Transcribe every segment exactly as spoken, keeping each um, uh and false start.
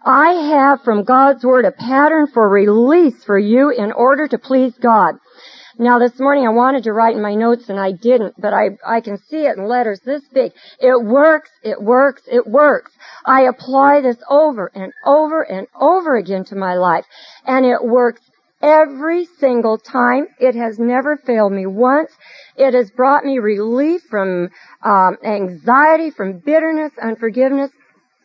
I have from God's Word a pattern for release for you in order to please God. Now this morning I wanted to write in my notes and I didn't, but I, I can see it in letters this big. It works, it works, it works. I apply this over and over and over again to my life, and it works every single time. It has never failed me once. It has brought me relief from um, anxiety, from bitterness, unforgiveness.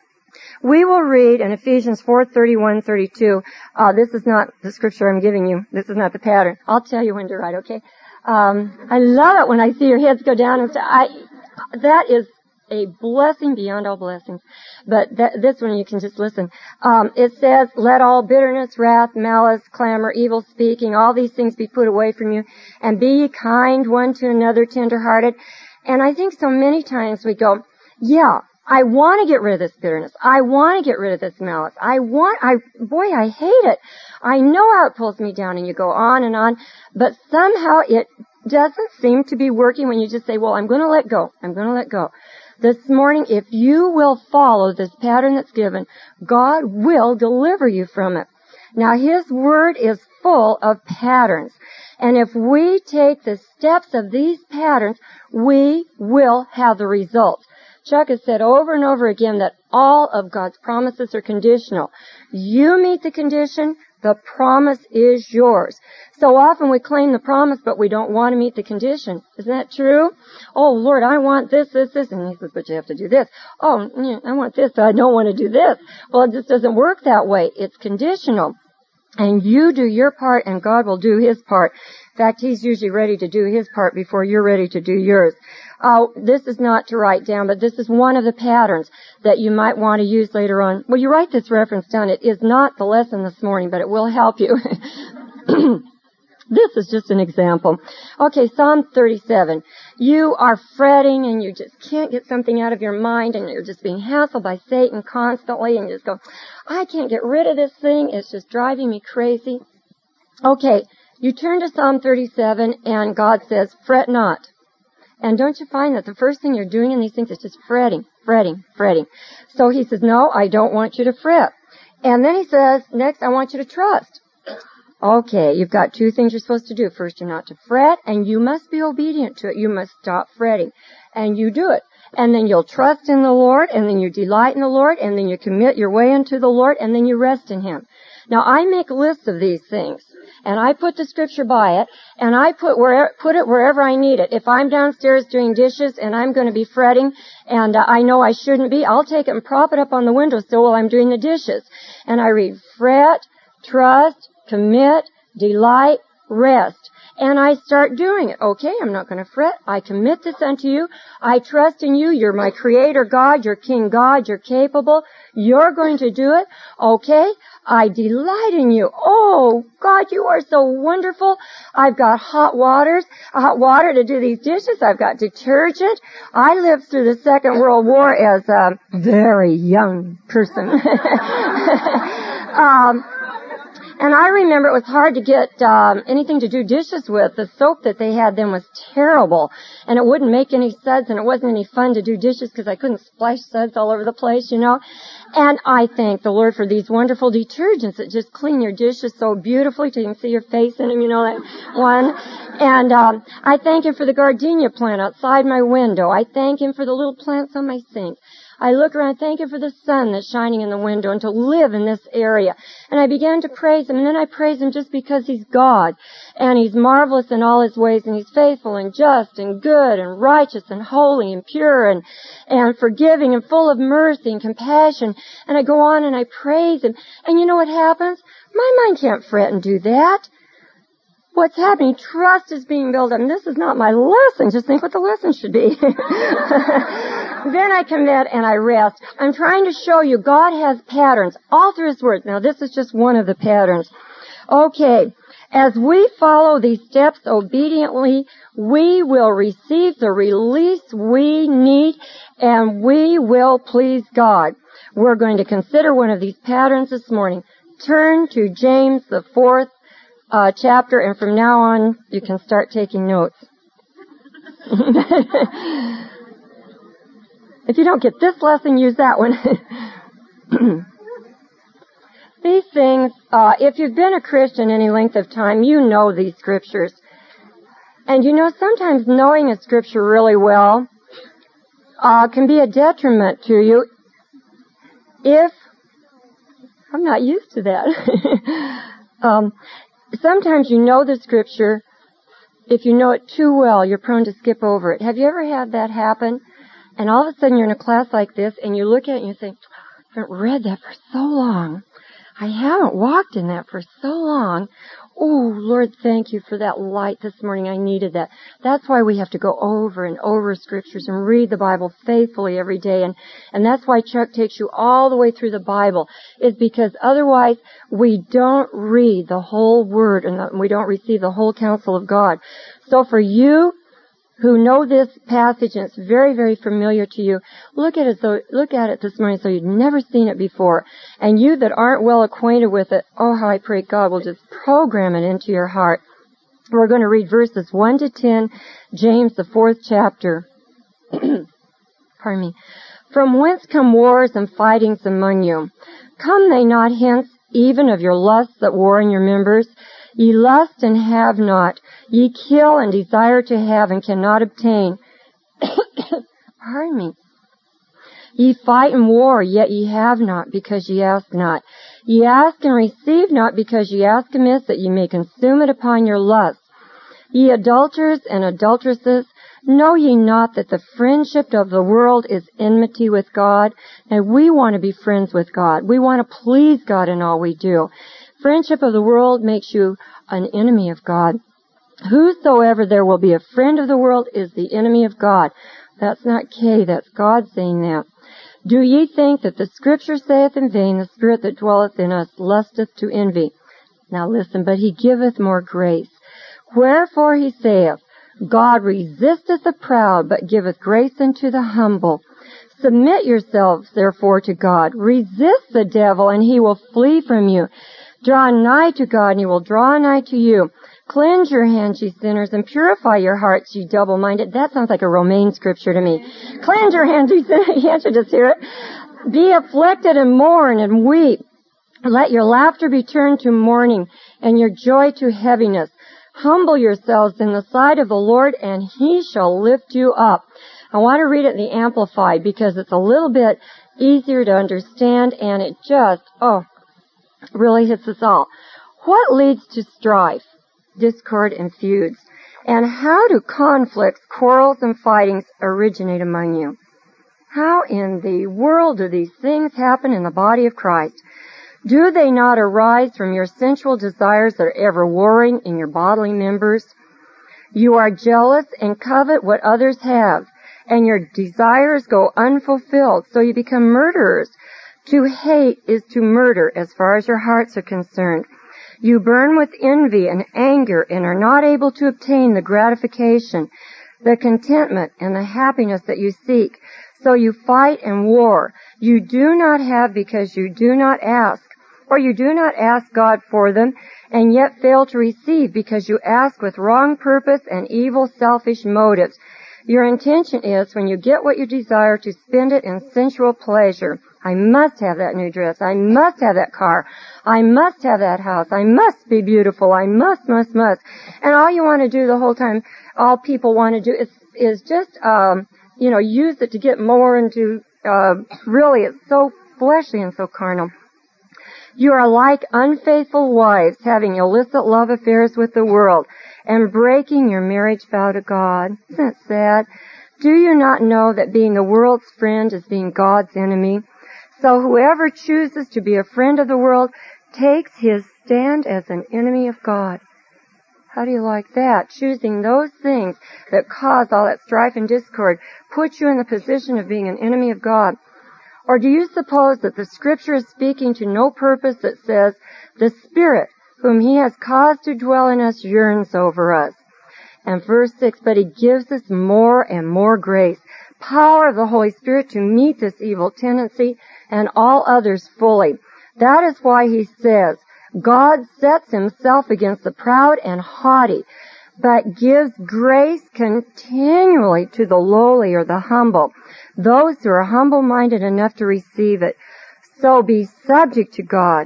We will read in Ephesians four thirty-one thirty-two. Uh, this is not the scripture I'm giving you. This is not the pattern. I'll tell you when to write, okay? Um, I love it when I see your heads go down and say, I, that is a blessing beyond all blessings. But that, this one you can just listen. Um, it says, let all bitterness, wrath, malice, clamor, evil speaking, all these things be put away from you, and be ye kind one to another, tender-hearted. And I think so many times we go, yeah, I want to get rid of this bitterness. I want to get rid of this malice. I want, I, boy, I hate it. I know how it pulls me down, and you go on and on, but somehow it doesn't seem to be working when you just say, well, I'm going to let go. I'm going to let go. This morning, if you will follow this pattern that's given, God will deliver you from it. Now, His Word is full of patterns. And if we take the steps of these patterns, we will have the results. Chuck has said over and over again that all of God's promises are conditional. You meet the condition, the promise is yours. So often we claim the promise, but we don't want to meet the condition. Isn't that true? Oh, Lord, I want this, this, this. And He says, but you have to do this. Oh, I want this, but I don't want to do this. Well, it just doesn't work that way. It's conditional. And you do your part, and God will do His part. In fact, He's usually ready to do His part before you're ready to do yours. Uh, this is not to write down, but this is one of the patterns that you might want to use later on. Well, you write this reference down. It is not the lesson this morning, but it will help you. This is just an example. Okay, Psalm thirty-seven. You are fretting and you just can't get something out of your mind, and you're just being hassled by Satan constantly, and you just go, I can't get rid of this thing. It's just driving me crazy. Okay, you turn to Psalm thirty-seven, and God says, fret not. And don't you find that the first thing you're doing in these things is just fretting, fretting, fretting. So He says, no, I don't want you to fret. And then He says, next, I want you to trust. Okay, you've got two things you're supposed to do. First, you're not to fret, and you must be obedient to it. You must stop fretting. And you do it. And then you'll trust in the Lord, and then you delight in the Lord, and then you commit your way unto the Lord, and then you rest in Him. Now, I make lists of these things, and I put the scripture by it, and I put where, put it wherever I need it. If I'm downstairs doing dishes, and I'm going to be fretting, and uh, I know I shouldn't be, I'll take it and prop it up on the windowsill while I'm doing the dishes. And I read, fret, trust, commit, delight, rest. And I start doing it. Okay, I'm not going to fret. I commit this unto you. I trust in you. You're my creator God. You're King God. You're capable. You're going to do it. Okay, I delight in you. Oh, God, you are so wonderful. I've got hot waters, hot water to do these dishes. I've got detergent. I lived through the Second World War as a very young person. um, And I remember it was hard to get um, anything to do dishes with. The soap that they had then was terrible, and it wouldn't make any suds, and it wasn't any fun to do dishes because I couldn't splash suds all over the place, you know. And I thank the Lord for these wonderful detergents that just clean your dishes so beautifully so you can see your face in them, you know, that one. And um, I thank Him for the gardenia plant outside my window. I thank Him for the little plants on my sink. I look around, thank Him for the sun that's shining in the window and to live in this area. And I began to praise Him, and then I praise Him just because He's God. And He's marvelous in all His ways, and He's faithful and just and good and righteous and holy and pure and, and forgiving and full of mercy and compassion. And I go on and I praise Him. And you know what happens? My mind can't fret and do that. What's happening? Trust is being built up. And this is not my lesson. Just think what the lesson should be. Then I commit and I rest. I'm trying to show you God has patterns all through His Word. Now, this is just one of the patterns. Okay. As we follow these steps obediently, we will receive the release we need, and we will please God. We're going to consider one of these patterns this morning. Turn to James, the fourth uh, chapter, and from now on, you can start taking notes. If you don't get this lesson, use that one. These things, uh, if you've been a Christian any length of time, you know these scriptures. And you know, sometimes knowing a scripture really well uh, can be a detriment to you if, I'm not used to that. um, sometimes you know the scripture, if you know it too well, you're prone to skip over it. Have you ever had that happen? And all of a sudden you're in a class like this and you look at it and you think, I haven't read that for so long. I haven't walked in that for so long. Oh, Lord, thank you for that light this morning. I needed that. That's why we have to go over and over scriptures and read the Bible faithfully every day. And, and that's why Chuck takes you all the way through the Bible, is because otherwise we don't read the whole Word and we don't receive the whole counsel of God. So for you who know this passage and it's very, very familiar to you, look at it so, look at it this morning so you've never seen it before. And you that aren't well acquainted with it, oh, how I pray God will just program it into your heart. We're going to read verses one to ten, James, the fourth chapter. Pardon me. From whence come wars and fightings among you? Come they not hence, even of your lusts that war in your members? Ye lust and have not. Ye kill and desire to have and cannot obtain. Pardon me. Ye fight and war, yet ye have not, because ye ask not. Ye ask and receive not, because ye ask amiss, that ye may consume it upon your lust. Ye adulterers and adulteresses, know ye not that the friendship of the world is enmity with God? And we want to be friends with God. We want to please God in all we do. Friendship of the world makes you an enemy of God. Whosoever there will be a friend of the world is the enemy of God. That's not Kay, that's God saying that. Do ye think that the Scripture saith in vain, the Spirit that dwelleth in us lusteth to envy? Now listen, but he giveth more grace. Wherefore he saith, God resisteth the proud, but giveth grace unto the humble. Submit yourselves therefore to God. Resist the devil, and he will flee from you. Draw nigh to God, and he will draw nigh to you. Cleanse your hands, ye sinners, and purify your hearts, ye double-minded. That sounds like a Romaine scripture to me. Cleanse your hands, ye sinners. You can't just hear it. Be afflicted and mourn and weep. Let your laughter be turned to mourning, and your joy to heaviness. Humble yourselves in the sight of the Lord, and he shall lift you up. I want to read it in the Amplified because it's a little bit easier to understand, and it just, oh, really hits us all. What leads to strife, discord, and feuds? And how do conflicts, quarrels, and fightings originate among you? How in the world do these things happen in the body of Christ? Do they not arise from your sensual desires that are ever warring in your bodily members? You are jealous and covet what others have, and your desires go unfulfilled, so you become murderers. To hate is to murder as far as your hearts are concerned. You burn with envy and anger and are not able to obtain the gratification, the contentment, and the happiness that you seek. So you fight and war. You do not have because you do not ask, or you do not ask God for them, and yet fail to receive because you ask with wrong purpose and evil, selfish motives. Your intention is, when you get what you desire, to spend it in sensual pleasure. I must have that new dress. I must have that car. I must have that house. I must be beautiful. I must, must, must. And all you want to do the whole time, all people want to do is, is just, um, you know, use it to get more into, uh, really, it's so fleshly and so carnal. You are like unfaithful wives, having illicit love affairs with the world, and breaking your marriage vow to God. Isn't that sad? Do you not know that being the world's friend is being God's enemy? So whoever chooses to be a friend of the world takes his stand as an enemy of God. How do you like that? Choosing those things that cause all that strife and discord puts you in the position of being an enemy of God. Or do you suppose that the Scripture is speaking to no purpose that says, the Spirit whom he has caused to dwell in us yearns over us? And verse six, but he gives us more and more grace, power of the Holy Spirit to meet this evil tendency and all others fully. That is why he says, God sets himself against the proud and haughty, but gives grace continually to the lowly or the humble, those who are humble-minded enough to receive it. So be subject to God.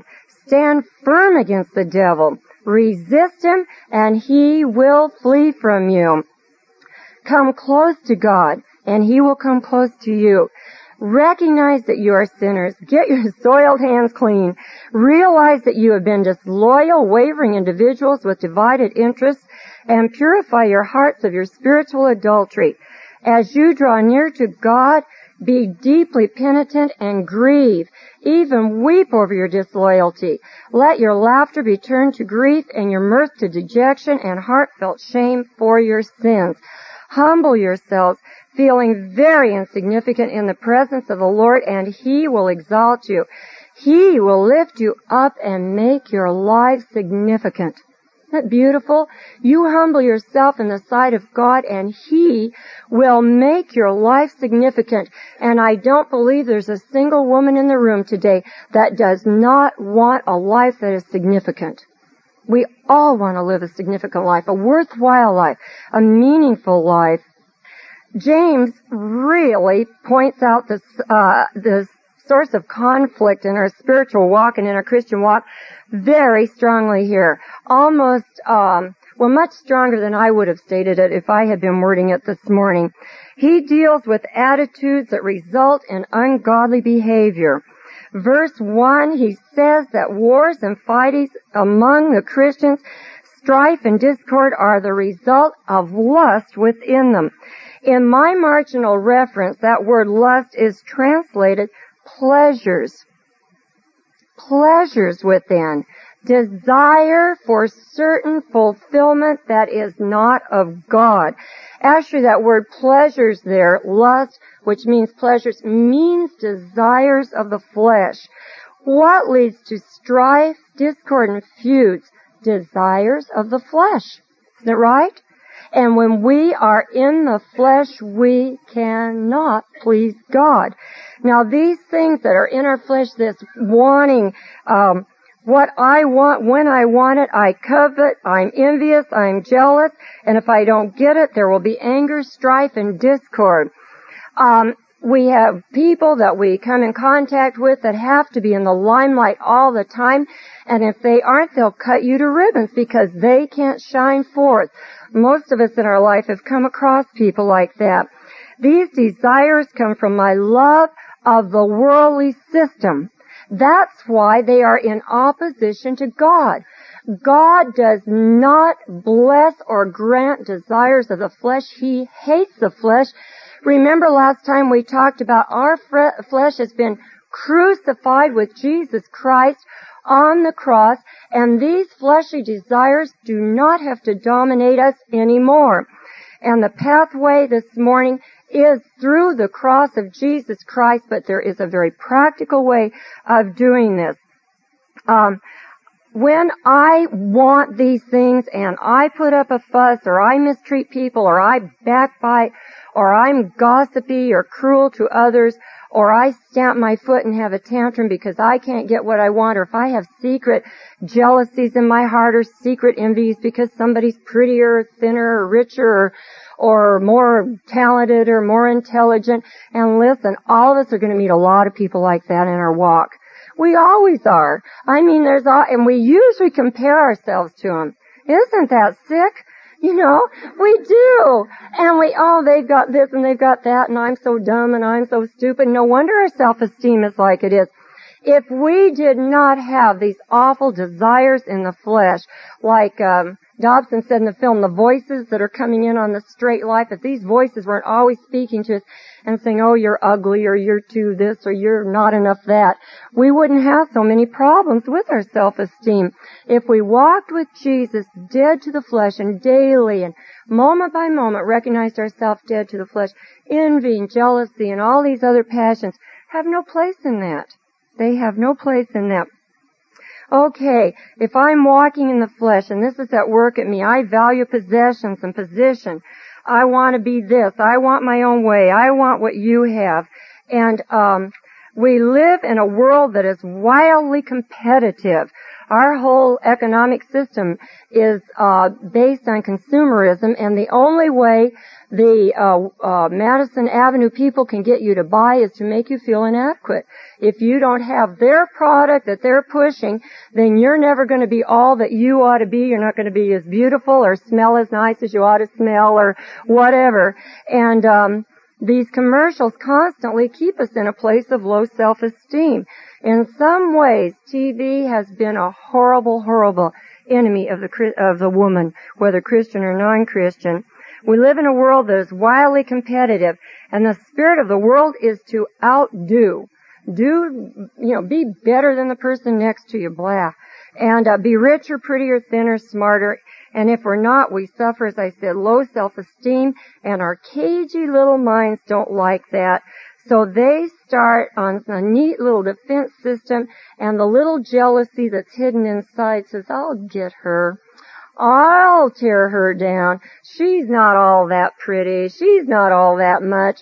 Stand firm against the devil. Resist him, and he will flee from you. Come close to God, and he will come close to you. Recognize that you are sinners. Get your soiled hands clean. Realize that you have been disloyal, wavering individuals with divided interests, and purify your hearts of your spiritual adultery. As you draw near to God, be deeply penitent and grieve. Even weep over your disloyalty. Let your laughter be turned to grief and your mirth to dejection and heartfelt shame for your sins. Humble yourselves, feeling very insignificant in the presence of the Lord, and He will exalt you. He will lift you up and make your life significant. Isn't that beautiful? You humble yourself in the sight of God, and He will make your life significant. And I don't believe there's a single woman in the room today that does not want a life that is significant. We all want to live a significant life, a worthwhile life, a meaningful life. James really points out this, uh, this source of conflict in our spiritual walk and in our Christian walk very strongly here. Almost, um, well, much stronger than I would have stated it if I had been wording it this morning. He deals with attitudes that result in ungodly behavior. Verse one, he says that wars and fightings among the Christians, strife and discord are the result of lust within them. In my marginal reference, that word lust is translated pleasures. Pleasures within. Desire for certain fulfillment that is not of God. Actually, that word pleasures there, lust, which means pleasures, means desires of the flesh. What leads to strife, discord, and feuds? Desires of the flesh. Isn't it right? And when we are in the flesh, we cannot please God. Now, these things that are in our flesh, this wanting, um, what I want, when I want it, I covet, I'm envious, I'm jealous, and if I don't get it, there will be anger, strife, and discord. Um, we have people that we come in contact with that have to be in the limelight all the time, and if they aren't, they'll cut you to ribbons because they can't shine forth. Most of us in our life have come across people like that. These desires come from my love of the worldly system. That's why they are in opposition to God. God does not bless or grant desires of the flesh. He hates the flesh. Remember last time we talked about our flesh has been crucified with Jesus Christ on the cross, and these fleshly desires do not have to dominate us anymore. And the pathway this morning is through the cross of Jesus Christ, but there is a very practical way of doing this. Um, when I want these things and I put up a fuss, or I mistreat people, or I backbite, or I'm gossipy or cruel to others, or I stamp my foot and have a tantrum because I can't get what I want, or if I have secret jealousies in my heart or secret envies because somebody's prettier, or thinner, or richer, or, or more talented, or more intelligent. And listen, all of us are going to meet a lot of people like that in our walk. We always are. I mean, there's all, and we usually compare ourselves to them. Isn't that sick? You know, we do. And we, oh, they've got this and they've got that, and I'm so dumb and I'm so stupid. No wonder our self-esteem is like it is. If we did not have these awful desires in the flesh, like um, Dobson said in the film, the voices that are coming in on the straight life, if these voices weren't always speaking to us and saying, oh, you're ugly, or you're too this, or you're not enough that, we wouldn't have so many problems with our self-esteem. If we walked with Jesus, dead to the flesh, and daily and moment by moment recognized ourselves dead to the flesh, envy and jealousy and all these other passions have no place in that. They have no place in that. Okay, if I'm walking in the flesh, and this is at work at me, I value possessions and position. I want to be this. I want my own way. I want what you have. And um we live in a world that is wildly competitive. Our whole economic system is uh based on consumerism, and the only way the uh, uh Madison Avenue people can get you to buy is to make you feel inadequate. If you don't have their product that they're pushing, then you're never going to be all that you ought to be. You're not going to be as beautiful or smell as nice as you ought to smell or whatever. And um these commercials constantly keep us in a place of low self-esteem. In some ways, T V has been a horrible, horrible enemy of the of the woman, whether Christian or non-Christian. We live in a world that is wildly competitive, and the spirit of the world is to outdo. Do, you know, be better than the person next to you, blah. And uh, be richer, prettier, thinner, smarter. And if we're not, we suffer, as I said, low self-esteem, and our cagey little minds don't like that. So they start on a neat little defense system, and the little jealousy that's hidden inside says, I'll get her. I'll tear her down. She's not all that pretty. She's not all that much.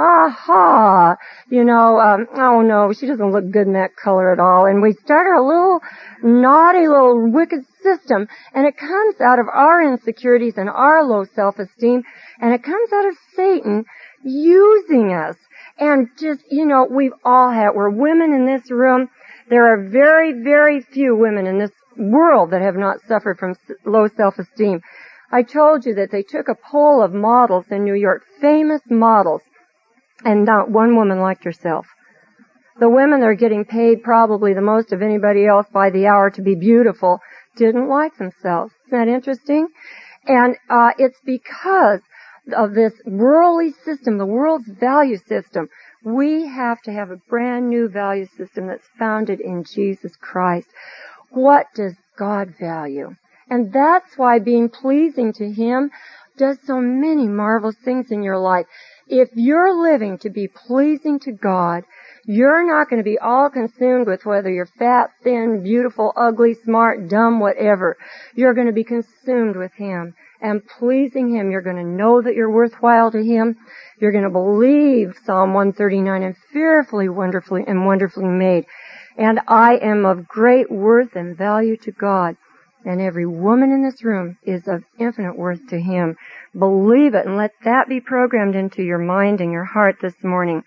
Aha! You know, um, oh no, she doesn't look good in that color at all. And we start a little naughty little wicked system, and it comes out of our insecurities and our low self-esteem, and it comes out of Satan using us. And just, you know, we've all had, we're women in this room. There are very, very few women in this world that have not suffered from low self-esteem. I told you that they took a poll of models in New York, famous models, and not one woman liked herself. The women that are getting paid probably the most of anybody else by the hour to be beautiful didn't like themselves. Isn't that interesting? And uh it's because of this worldly system, the world's value system. We have to have a brand new value system that's founded in Jesus Christ. What does God value? And that's why being pleasing to Him does so many marvelous things in your life. If you're living to be pleasing to God, you're not going to be all consumed with whether you're fat, thin, beautiful, ugly, smart, dumb, whatever. You're going to be consumed with Him and pleasing Him. You're going to know that you're worthwhile to Him. You're going to believe Psalm one thirty-nine, and fearfully, wonderfully, and wonderfully made. And I am of great worth and value to God. And every woman in this room is of infinite worth to Him. Believe it, and let that be programmed into your mind and your heart this morning.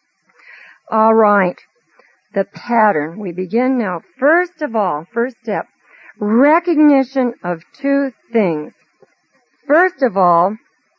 All right. The pattern. We begin now. First of all, first step, recognition of two things. First of all,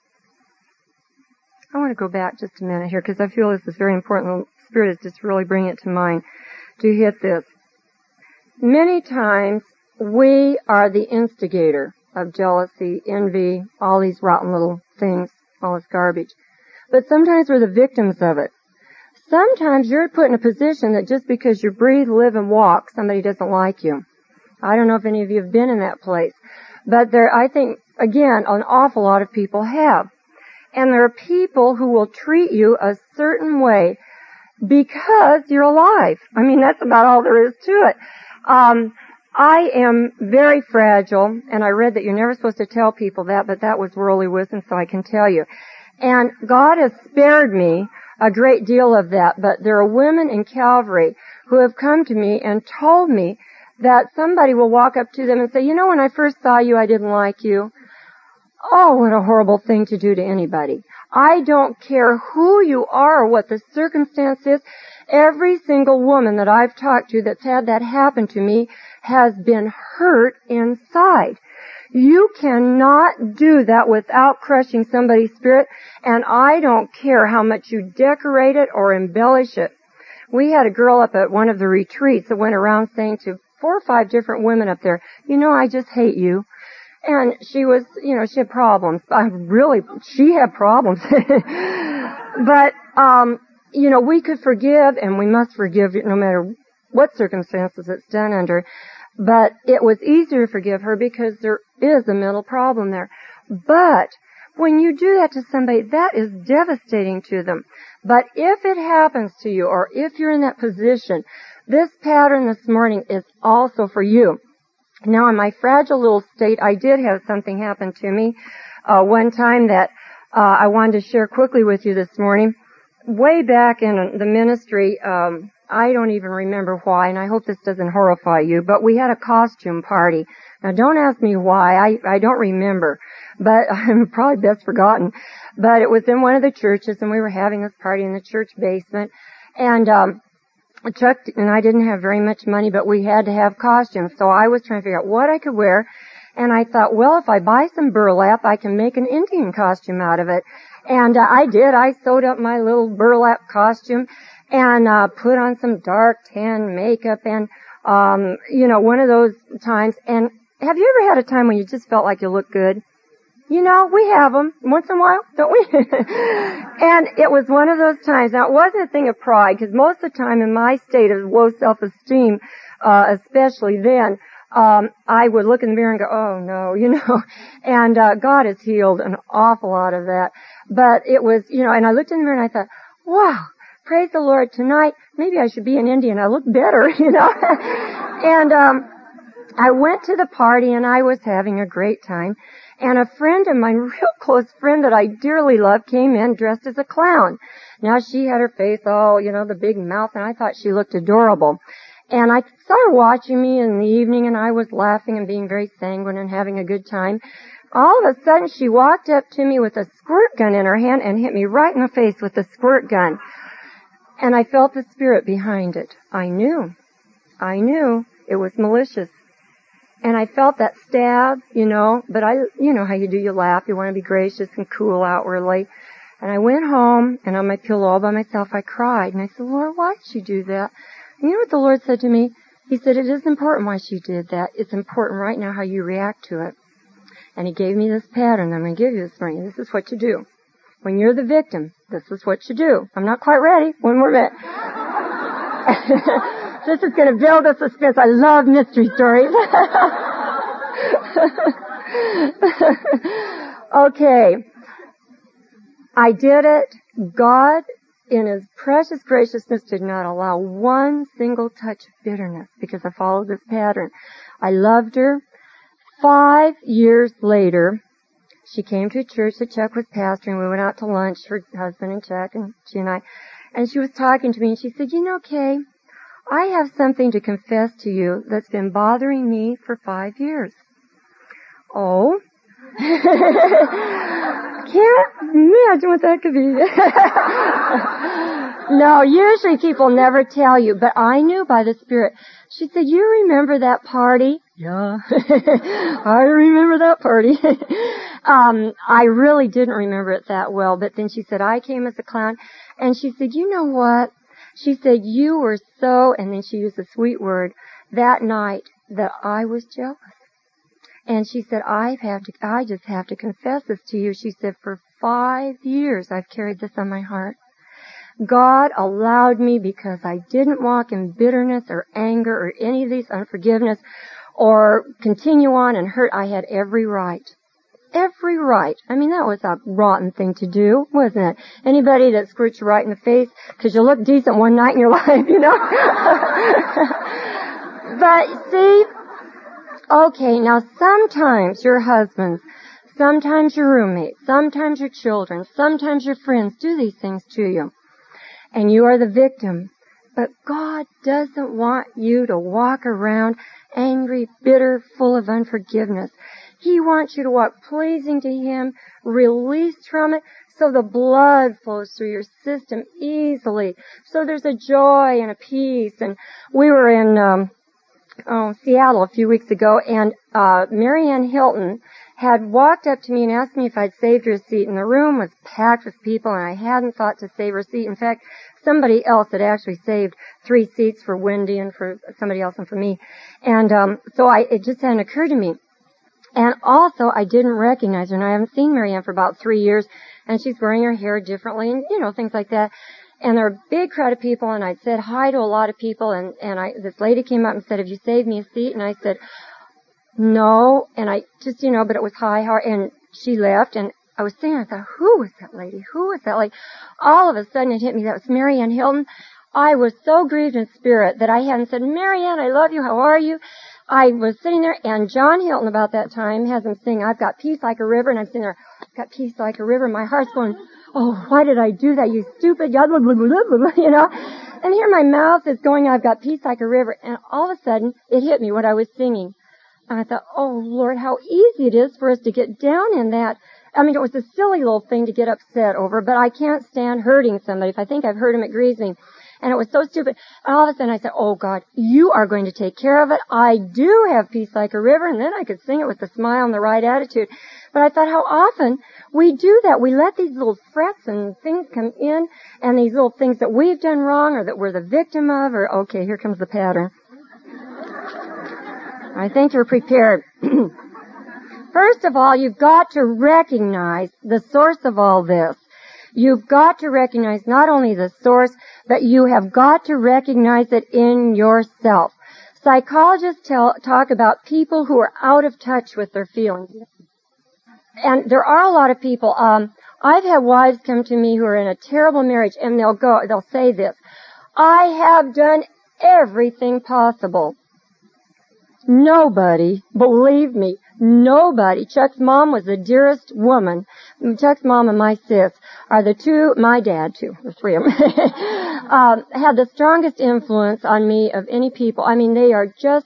I want to go back just a minute here because I feel this is very important. The Spirit is just really bringing it to mind to hit this. Many times we are the instigator of jealousy, envy, all these rotten little things, all this garbage. But sometimes we're the victims of it. Sometimes you're put in a position that just because you breathe, live, and walk, somebody doesn't like you. I don't know if any of you have been in that place. But there, I think, again, an awful lot of people have. And there are people who will treat you a certain way because you're alive. I mean, that's about all there is to it. Um, I am very fragile, and I read that you're never supposed to tell people that, but that was worldly wisdom, so I can tell you. And God has spared me a great deal of that, but there are women in Calvary who have come to me and told me that somebody will walk up to them and say, you know, when I first saw you, I didn't like you. Oh, what a horrible thing to do to anybody. I don't care who you are or what the circumstance is. Every single woman that I've talked to that's had that happen to me has been hurt inside. You cannot do that without crushing somebody's spirit, and I don't care how much you decorate it or embellish it. We had a girl up at one of the retreats that went around saying to four or five different women up there, you know, I just hate you. And she was, you know, she had problems. I really, she had problems. But, um, you know, we could forgive, and we must forgive no matter what circumstances it's done under. But it was easier to forgive her because there is a mental problem there. But when you do that to somebody, that is devastating to them. But if it happens to you, or if you're in that position, this pattern this morning is also for you. Now, in my fragile little state, I did have something happen to me uh, one time that uh, I wanted to share quickly with you this morning. Way back in the ministry, um, I don't even remember why, and I hope this doesn't horrify you, but we had a costume party. Now don't ask me why, I, I don't remember, but I'm probably best forgotten. But it was in one of the churches, and we were having this party in the church basement, and, um, Chuck and I didn't have very much money, but we had to have costumes, so I was trying to figure out what I could wear, and I thought, well, if I buy some burlap, I can make an Indian costume out of it. And uh, I did. I sewed up my little burlap costume and uh put on some dark tan makeup and, um, you know, one of those times. And have you ever had a time when you just felt like you looked good? You know, we have them once in a while, don't we? And it was one of those times. Now, it wasn't a thing of pride, because most of the time in my state of low self-esteem, uh, especially then, um, I would look in the mirror and go, oh no, you know. And uh, God has healed an awful lot of that. But it was, you know, and I looked in the mirror and I thought, wow, praise the Lord, tonight maybe I should be an Indian. I look better, you know. And um I went to the party and I was having a great time. And a friend of mine, real close friend that I dearly love, came in dressed as a clown. Now she had her face all, you know, the big mouth, and I thought she looked adorable. And I saw her watching me in the evening, and I was laughing and being very sanguine and having a good time. All of a sudden, she walked up to me with a squirt gun in her hand and hit me right in the face with the squirt gun. And I felt the spirit behind it. I knew. I knew it was malicious. And I felt that stab, you know, but I, you know how you do, you laugh, you want to be gracious and cool outwardly. And I went home, and on my pillow all by myself, I cried. And I said, Lord, why did you do that? And you know what the Lord said to me? He said, it is important why she did that. It's important right now how you react to it. And he gave me this pattern I'm going to give you this morning. This is what you do. When you're the victim, this is what you do. I'm not quite ready. One more minute. This is going to build a suspense. I love mystery stories. Okay. I did it. God, in His precious graciousness, did not allow one single touch of bitterness because I followed this pattern. I loved her. Five years later, she came to a church that Chuck was pastoring. We went out to lunch, her husband and Chuck and she and I. And she was talking to me and she said, you know, Kay, I have something to confess to you that's been bothering me for five years. Oh? Can't imagine what that could be. No, usually people never tell you, but I knew by the Spirit. She said, you remember that party? Yeah. I remember that party. um, I really didn't remember it that well, but then she said, I came as a clown, and she said, you know what? She said, you were so, and then she used a sweet word, that night that I was jealous. And she said, I have to, I just have to confess this to you. She said, for five years I've carried this on my heart. God allowed me because I didn't walk in bitterness or anger or any of these unforgiveness or continue on and hurt. I had every right. Every right. I mean, that was a rotten thing to do, wasn't it? Anybody that squirts you right in the face because you look decent one night in your life, you know? But see, okay, now sometimes your husbands, sometimes your roommates, sometimes your children, sometimes your friends do these things to you. And you are the victim. But God doesn't want you to walk around angry, bitter, full of unforgiveness. He wants you to walk pleasing to Him, released from it, so the blood flows through your system easily. So there's a joy and a peace. And we were in um, oh, Seattle a few weeks ago, and uh, Marianne Hilton had walked up to me and asked me if I'd saved her a seat. And the room was packed with people, and I hadn't thought to save her a seat. In fact, somebody else had actually saved three seats for Wendy and for somebody else and for me. And um, so I, it just hadn't occurred to me. And also, I didn't recognize her, and I haven't seen Marianne for about three years, and she's wearing her hair differently, and, you know, things like that. And there were a big crowd of people, and I'd said hi to a lot of people, and, and I, this lady came up and said, have you saved me a seat? And I said, no, and I just, you know, but it was hi, how, and she left, and I was thinking, I thought, who was that lady? Who was that lady? All of a sudden it hit me, that was Marianne Hilton. I was so grieved in spirit that I hadn't said, Marianne, I love you, how are you? I was sitting there, and John Hilton about that time has him sing, I've got peace like a river, and I'm sitting there, I've got peace like a river, my heart's going, oh, why did I do that, you stupid, you know? And here my mouth is going, I've got peace like a river, and all of a sudden, it hit me what I was singing. And I thought, oh, Lord, how easy it is for us to get down in that. I mean, it was a silly little thing to get upset over, but I can't stand hurting somebody. If I think I've hurt him, it grieves me. And it was so stupid. And all of a sudden I said, oh, God, you are going to take care of it. I do have peace like a river. And then I could sing it with a smile and the right attitude. But I thought how often we do that. We let these little frets and things come in, and these little things that we've done wrong or that we're the victim of, or, okay, here comes the pattern. I think you're prepared. First of all, you've got to recognize the source of all this. You've got to recognize not only the source, but you have got to recognize it in yourself. Psychologists tell, talk about people who are out of touch with their feelings. And there are a lot of people, um, I've had wives come to me who are in a terrible marriage, and they'll go, they'll say this, I have done everything possible. Nobody, believe me, nobody. Chuck's mom was the dearest woman. Chuck's mom and my sis are the two, my dad too, the three of them, um, had the strongest influence on me of any people. I mean, they are just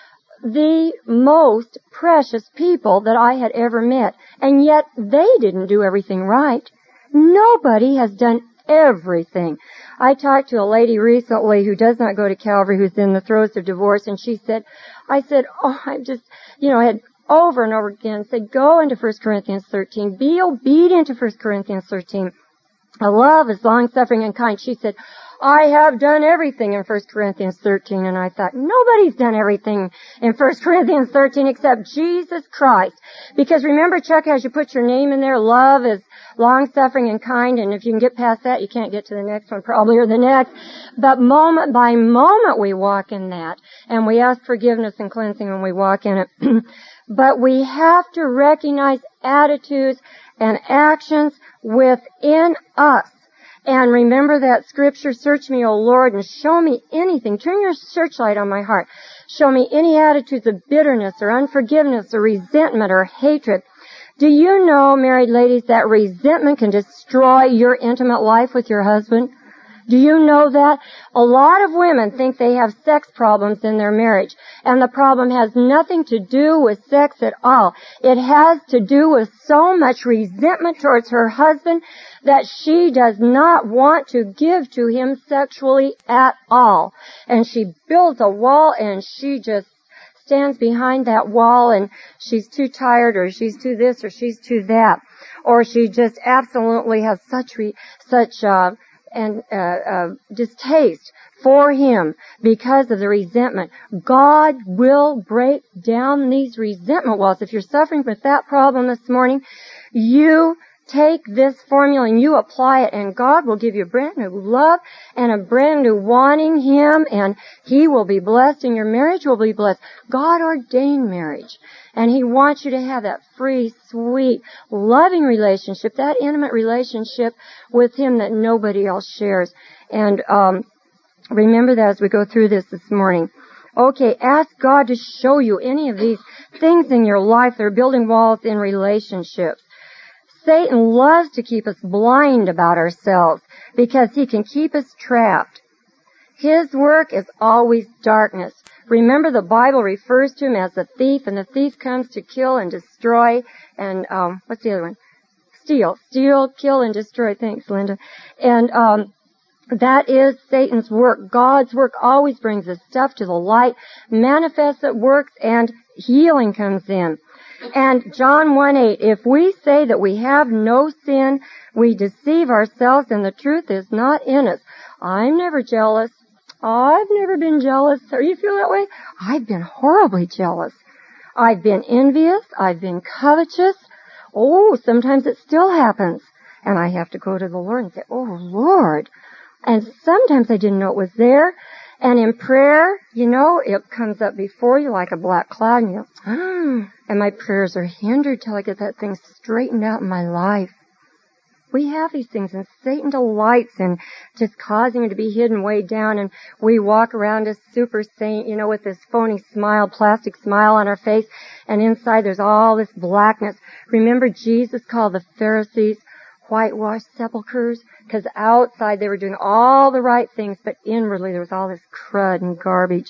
the most precious people that I had ever met. And yet they didn't do everything right. Nobody has done everything. I talked to a lady recently who does not go to Calvary, who's in the throes of divorce, and she said, I said, oh, I'm just, you know, I had over and over again said, go into First Corinthians thirteen, be obedient to First Corinthians thirteen. Love is long-suffering and kind. She said, I have done everything in First Corinthians thirteen. And I thought, nobody's done everything in First Corinthians thirteen except Jesus Christ. Because remember, Chuck, as you put your name in there, love is long-suffering and kind. And if you can get past that, you can't get to the next one probably or the next. But moment by moment we walk in that. And we ask forgiveness and cleansing when we walk in it. But we have to recognize attitudes and actions within us. And remember that scripture, search me, O Lord, and show me anything. Turn your searchlight on my heart. Show me any attitudes of bitterness or unforgiveness or resentment or hatred. Do you know, married ladies, that resentment can destroy your intimate life with your husband? Do you know that? A lot of women think they have sex problems in their marriage, and the problem has nothing to do with sex at all. It has to do with so much resentment towards her husband that she does not want to give to him sexually at all. And she builds a wall, and she just stands behind that wall, and she's too tired, or she's too this, or she's too that, or she just absolutely has such re- such uh and uh, uh distaste for him because of the resentment. God will break down these resentment walls. If you're suffering with that problem this morning, you take this formula and you apply it, and God will give you a brand new love and a brand new wanting him, and he will be blessed, and your marriage will be blessed. God ordained marriage, and he wants you to have that free, sweet, loving relationship, that intimate relationship with him that nobody else shares. And um remember that as we go through this this morning. Okay, ask God to show you any of these things in your life that are building walls in relationships. Satan loves to keep us blind about ourselves because he can keep us trapped. His work is always darkness. Remember, the Bible refers to him as the thief, and the thief comes to kill and destroy, and um what's the other one? Steal. Steal, kill, and destroy. Thanks, Linda. And um that is Satan's work. God's work always brings this stuff to the light, manifests it, works, and healing comes in. And John one eight, if we say that we have no sin, we deceive ourselves and the truth is not in us. I'm never jealous. I've never been jealous. Are you feeling that way? I've been horribly jealous. I've been envious. I've been covetous. Oh, sometimes it still happens. And I have to go to the Lord and say, oh, Lord. And sometimes I didn't know it was there. And in prayer, you know, it comes up before you like a black cloud, and you go, ah, and my prayers are hindered till I get that thing straightened out in my life. We have these things, and Satan delights in just causing it to be hidden way down, and we walk around as super saint, you know, with this phony smile, plastic smile on our face, and inside there's all this blackness. Remember, Jesus called the Pharisees whitewashed sepulchers, because outside they were doing all the right things, but inwardly there was all this crud and garbage.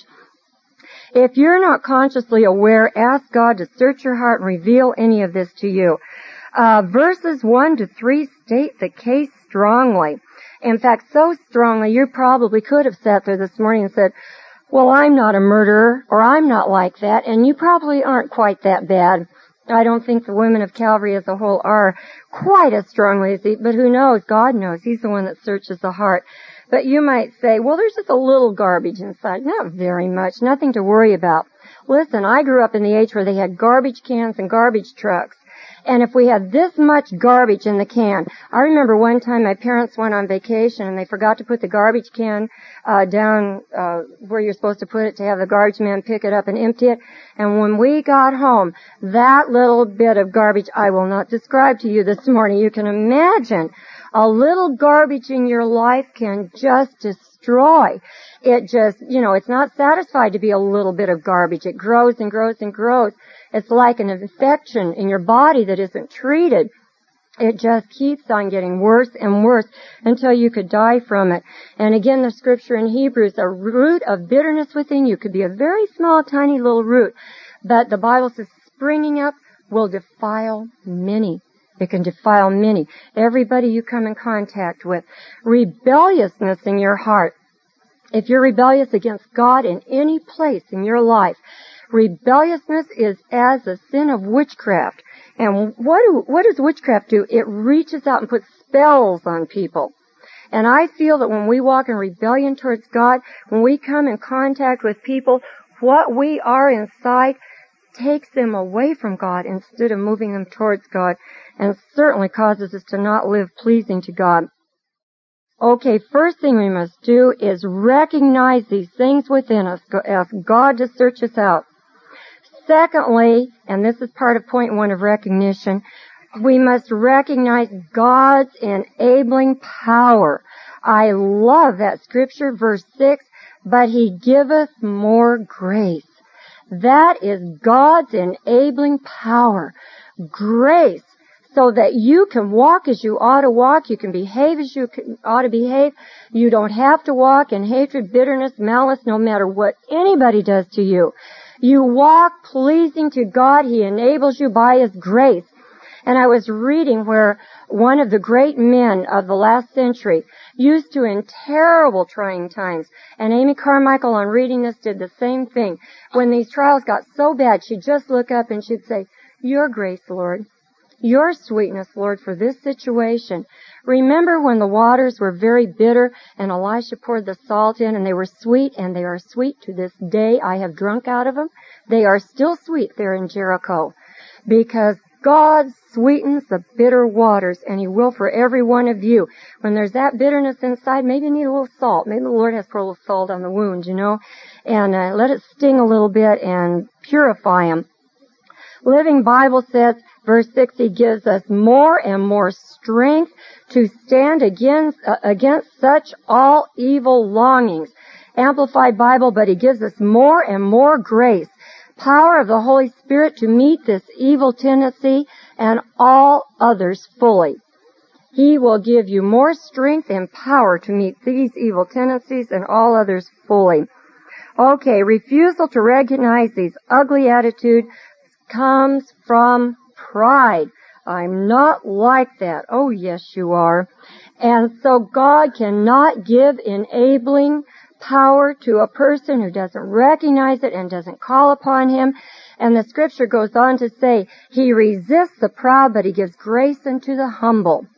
If you're not consciously aware, ask God to search your heart and reveal any of this to you. Uh, verses one to three state the case strongly. In fact, so strongly, you probably could have sat there this morning and said, well, I'm not a murderer, or I'm not like that, and you probably aren't quite that bad. I don't think the women of Calvary as a whole are quite as strongly as he, but who knows? God knows. He's the one that searches the heart. But you might say, well, there's just a little garbage inside. Not very much. Nothing to worry about. Listen, I grew up in the age where they had garbage cans and garbage trucks. And if we had this much garbage in the can, I remember one time my parents went on vacation and they forgot to put the garbage can uh, down uh, where you're supposed to put it to have the garbage man pick it up and empty it. And when we got home, that little bit of garbage I will not describe to you this morning. You can imagine a little garbage in your life can just destroy. It just, you know, it's not satisfied to be a little bit of garbage. It grows and grows and grows. It's like an infection in your body that isn't treated. It just keeps on getting worse and worse until you could die from it. And again, the scripture in Hebrews, a root of bitterness within you could be a very small, tiny little root, but the Bible says springing up will defile many. It can defile many. Everybody you come in contact with. Rebelliousness in your heart. If you're rebellious against God in any place in your life, rebelliousness is as the sin of witchcraft. And what do, what does witchcraft do? It reaches out and puts spells on people. And I feel that when we walk in rebellion towards God, when we come in contact with people, what we are inside takes them away from God instead of moving them towards God, and certainly causes us to not live pleasing to God. Okay, first thing we must do is recognize these things within us, ask God to search us out. Secondly, and this is part of point one of recognition, we must recognize God's enabling power. I love that scripture, verse six, but He giveth more grace. That is God's enabling power. Grace. So that you can walk as you ought to walk, you can behave as you ought to behave. You don't have to walk in hatred, bitterness, malice, no matter what anybody does to you. You walk pleasing to God. He enables you by His grace. And I was reading where one of the great men of the last century used to, in terrible trying times, and Amy Carmichael on reading this did the same thing. When these trials got so bad, she'd just look up and she'd say, Your grace, Lord. Your sweetness, Lord, for this situation. Remember when the waters were very bitter and Elisha poured the salt in and they were sweet, and they are sweet to this day. I have drunk out of them. They are still sweet there in Jericho because God sweetens the bitter waters, and He will for every one of you. When there's that bitterness inside, maybe you need a little salt. Maybe the Lord has put a little salt on the wound, you know, and uh, let it sting a little bit and purify them. Living Bible says, verse six, He gives us more and more strength to stand against, uh, against such all evil longings. Amplified Bible, but He gives us more and more grace. Power of the Holy Spirit to meet this evil tendency and all others fully. He will give you more strength and power to meet these evil tendencies and all others fully. Okay, refusal to recognize these ugly attitudes comes from pride. I'm not like that. Oh, yes, you are. And so God cannot give enabling power to a person who doesn't recognize it and doesn't call upon Him. And the scripture goes on to say, He resists the proud, but He gives grace unto the humble.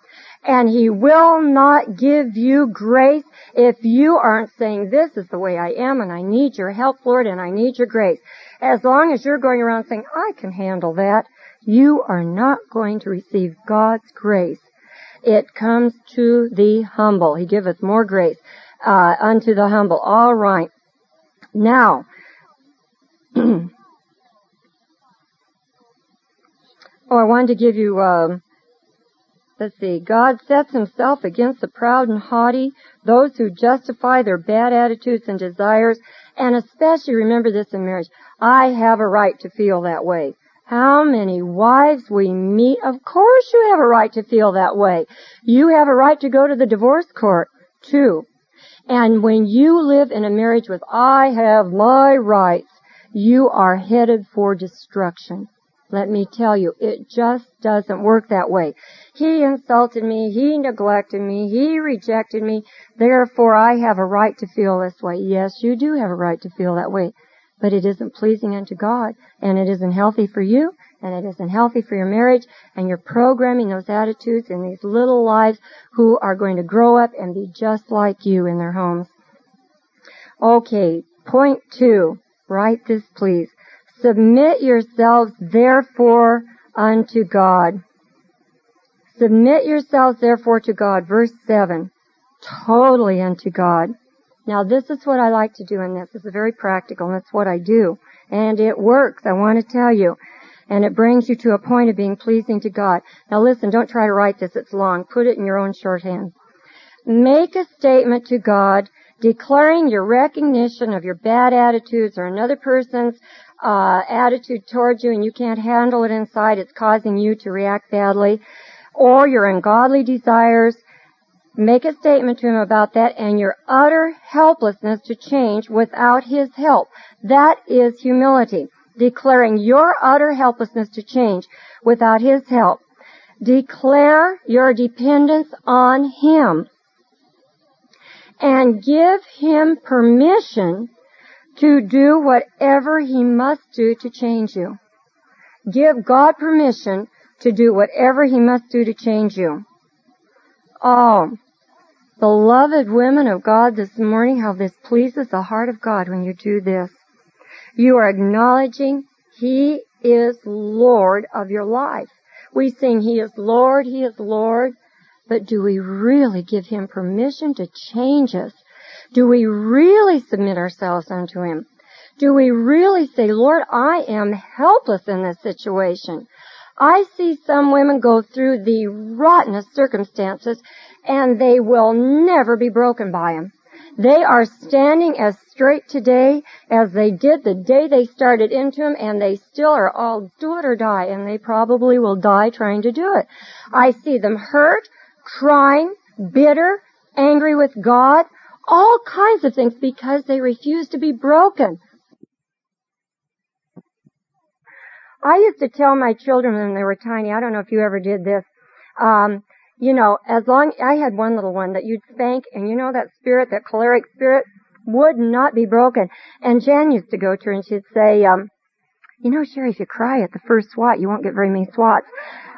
And He will not give you grace if you aren't saying, this is the way I am, and I need your help, Lord, and I need your grace. As long as you're going around saying, I can handle that, you are not going to receive God's grace. It comes to the humble. He giveth more grace uh, unto the humble. All right. Now, oh, I wanted to give you, um, let's see, God sets Himself against the proud and haughty, those who justify their bad attitudes and desires, and especially remember this in marriage. I have a right to feel that way. How many wives we meet, of course you have a right to feel that way. You have a right to go to the divorce court, too. And when you live in a marriage with, I have my rights, you are headed for destruction. Let me tell you, it just doesn't work that way. He insulted me, he neglected me, he rejected me, therefore I have a right to feel this way. Yes, you do have a right to feel that way, but it isn't pleasing unto God, and it isn't healthy for you, and it isn't healthy for your marriage, and you're programming those attitudes in these little lives who are going to grow up and be just like you in their homes. Okay, point two. Write this, please. Submit yourselves, therefore, unto God. Submit yourselves, therefore, to God. Verse seven. Totally unto God. Now, this is what I like to do in this. This is very practical, and that's what I do. And it works, I want to tell you. And it brings you to a point of being pleasing to God. Now, listen, don't try to write this. It's long. Put it in your own shorthand. Make a statement to God declaring your recognition of your bad attitudes or another person's uh attitude towards you, and you can't handle it inside. It's causing you to react badly. Or your ungodly desires. Make a statement to him about that, and your utter helplessness to change without his help. That is humility. Declaring your utter helplessness to change without his help. Declare your dependence on him. And give him permission to do whatever he must do to change you. Give God permission to do whatever he must do to change you. Oh, beloved women of God this morning, how this pleases the heart of God when you do this. You are acknowledging he is Lord of your life. We sing, he is Lord, he is Lord. But do we really give him permission to change us? Do we really submit ourselves unto him? Do we really say, Lord, I am helpless in this situation. I see some women go through the rottenest circumstances, and they will never be broken by them. They are standing as straight today as they did the day they started into him, and they still are all do it or die, and they probably will die trying to do it. I see them hurt, crying, bitter, angry with God, all kinds of things because they refuse to be broken. I used to tell my children when they were tiny, I don't know if you ever did this, um, you know, as long, I had one little one that you'd spank, and you know that spirit, that choleric spirit, would not be broken. And Jan used to go to her and she'd say, um, you know, Sherry, if you cry at the first swat, you won't get very many swats.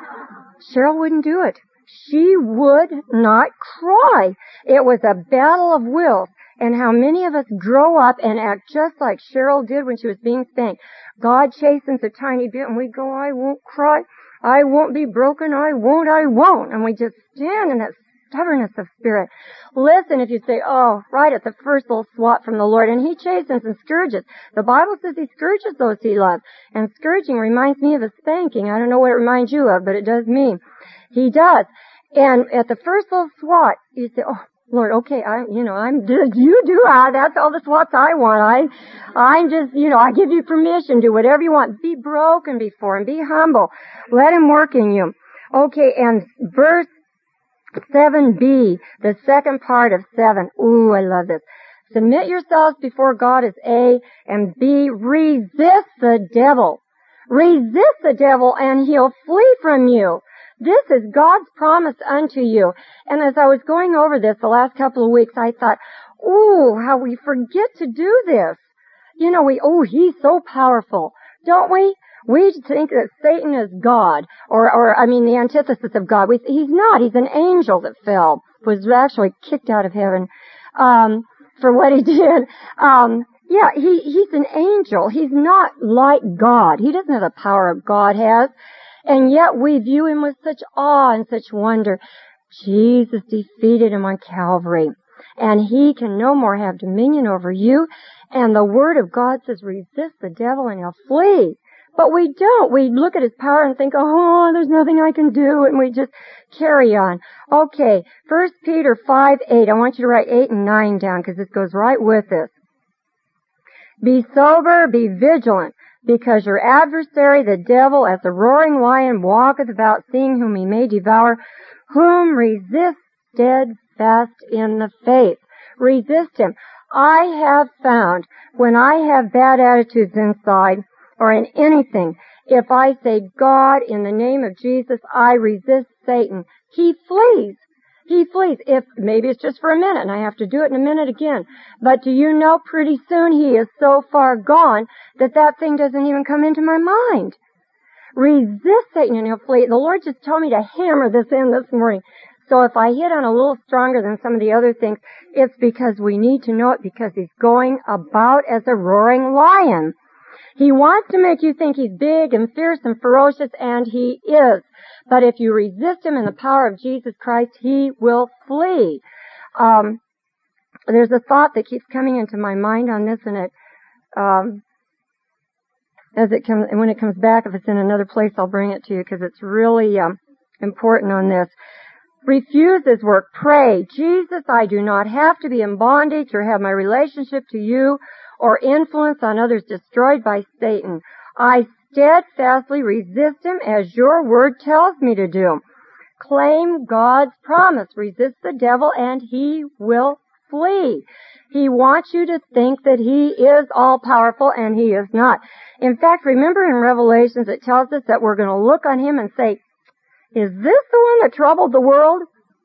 Cheryl wouldn't do it. She would not cry. It was a battle of wills. And how many of us grow up and act just like Cheryl did when she was being spanked. God chastens a tiny bit and we go, I won't cry. I won't be broken. I won't. I won't. And we just stand in that stubbornness of spirit. Listen, if you say, oh, right at the first little swat from the Lord, and he chastens and scourges. The Bible says he scourges those he loves. And scourging reminds me of a spanking. I don't know what it reminds you of, but it does me. He does. And at the first little swat, you say, oh, Lord, okay, I, you know, I'm, you do, I, that's all the swats I want. I, I'm just, you know, I give you permission, do whatever you want. Be broken before him, be humble. Let him work in you. Okay, and verse seven b, the second part of seven. Ooh, I love this. Submit yourselves before God as A, and B, resist the devil. Resist the devil and he'll flee from you. This is God's promise unto you. And as I was going over this the last couple of weeks, I thought, ooh, how we forget to do this. You know, we, oh, he's so powerful. Don't we? We think that Satan is God, or, or, I mean, the antithesis of God. We, he's not. He's an angel that fell, was actually kicked out of heaven, um, for what he did. Um, yeah, he, he's an angel. He's not like God. He doesn't have the power God has. And yet we view him with such awe and such wonder. Jesus defeated him on Calvary. And he can no more have dominion over you. And the Word of God says, resist the devil and he'll flee. But we don't. We look at his power and think, oh, there's nothing I can do. And we just carry on. Okay, First Peter five eight. I want you to write eight and nine down because this goes right with this. Be sober, be vigilant. Because your adversary, the devil, as a roaring lion, walketh about, seeing whom he may devour, whom resist steadfast in the faith. Resist him. I have found when I have bad attitudes inside or in anything, if I say, God, in the name of Jesus, I resist Satan, he flees. He flees. If maybe it's just for a minute and I have to do it in a minute again. But do you know pretty soon he is so far gone that that thing doesn't even come into my mind. Resist Satan and he'll flee. The Lord just told me to hammer this in this morning. So if I hit on a little stronger than some of the other things, it's because we need to know it, because he's going about as a roaring lion. He wants to make you think he's big and fierce and ferocious, and he is. But if you resist him in the power of Jesus Christ, he will flee. Um, there's a thought that keeps coming into my mind on this, and it, um, as it comes, when it comes back, if it's in another place, I'll bring it to you because it's really um, important on this. Refuse his work. Pray, Jesus, I do not have to be in bondage or have my relationship to you or influence on others destroyed by Satan. I steadfastly resist him as your word tells me to do. Claim God's promise. Resist the devil and he will flee. He wants you to think that he is all-powerful, and he is not. In fact, remember in Revelations it tells us that we're going to look on him and say, is this the one that troubled the world?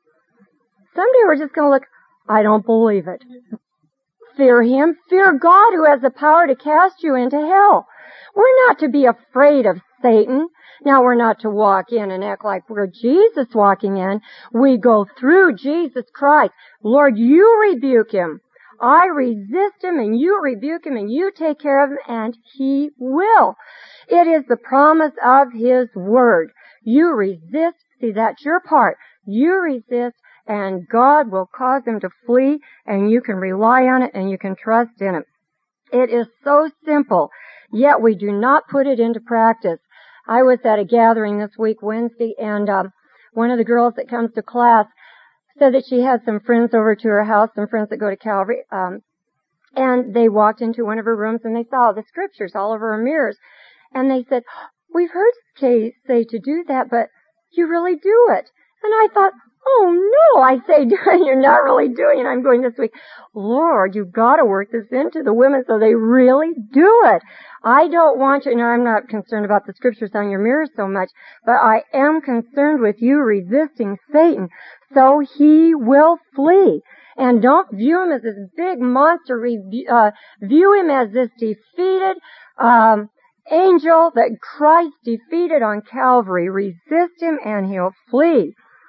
Someday we're just going to look, I don't believe it. Fear him. Fear God, who has the power to cast you into hell. We're not to be afraid of Satan. Now, we're not to walk in and act like we're Jesus walking in. We go through Jesus Christ. Lord, you rebuke him. I resist him, and you rebuke him, and you take care of him, and he will. It is the promise of his word. You resist. See, that's your part. You resist, and God will cause him to flee, and you can rely on it, and you can trust in it. It is so simple, yet we do not put it into practice. I was at a gathering this week, Wednesday, and um, one of the girls that comes to class said that she had some friends over to her house, some friends that go to Calvary, um, and they walked into one of her rooms and they saw the scriptures all over her mirrors. And they said, we've heard Kay say to do that, but you really do it. And I thought, oh no, I say do it, you're not really doing it. I'm going this week, Lord, you've got to work this into the women so they really do it. I don't want you, now I'm not concerned about the scriptures on your mirror so much, but I am concerned with you resisting Satan so he will flee. And don't view him as this big monster, uh, view him as this defeated, um, angel that Christ defeated on Calvary. Resist him and he'll flee.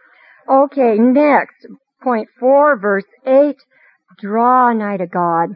Okay, next, point four, verse eight, draw nigh to God.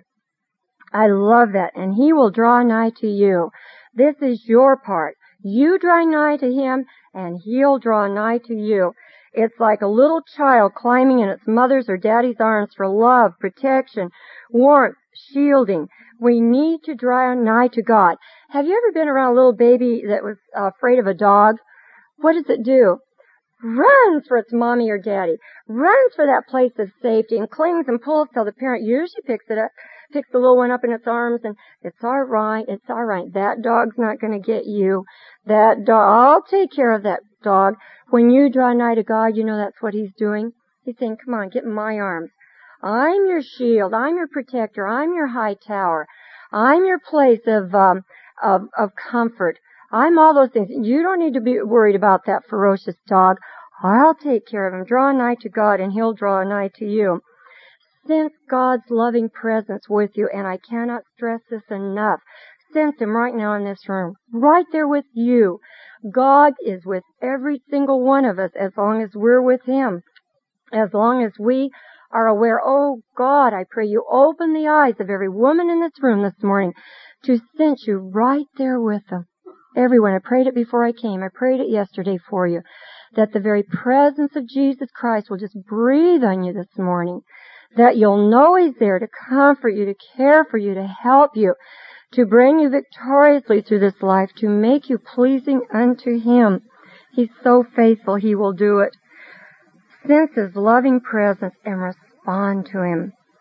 I love that. And he will draw nigh to you. This is your part. You draw nigh to him, and he'll draw nigh to you. It's like a little child climbing in its mother's or daddy's arms for love, protection, warmth, shielding. We need to draw nigh to God. Have you ever been around a little baby that was uh, afraid of a dog? What does it do? Runs for its mommy or daddy, runs for that place of safety, and clings and pulls till the parent usually picks it up, picks the little one up in its arms, and it's all right, it's all right. That dog's not going to get you. That dog, I'll take care of that dog. When you draw nigh to God, you know that's what he's doing. He's saying, come on, get in my arms. I'm your shield. I'm your protector. I'm your high tower. I'm your place of, um, of, of comfort. I'm all those things. You don't need to be worried about that ferocious dog. I'll take care of him. Draw nigh to God, and he'll draw nigh to you. Sense God's loving presence with you, and I cannot stress this enough. Sense him right now in this room, right there with you. God is with every single one of us as long as we're with him. As long as we are aware, oh God, I pray you open the eyes of every woman in this room this morning to sense you right there with them. Everyone, I prayed it before I came. I prayed it yesterday for you, that the very presence of Jesus Christ will just breathe on you this morning, that you'll know he's there to comfort you, to care for you, to help you, to bring you victoriously through this life, to make you pleasing unto him. He's so faithful, he will do it. Sense his loving presence and respond to him.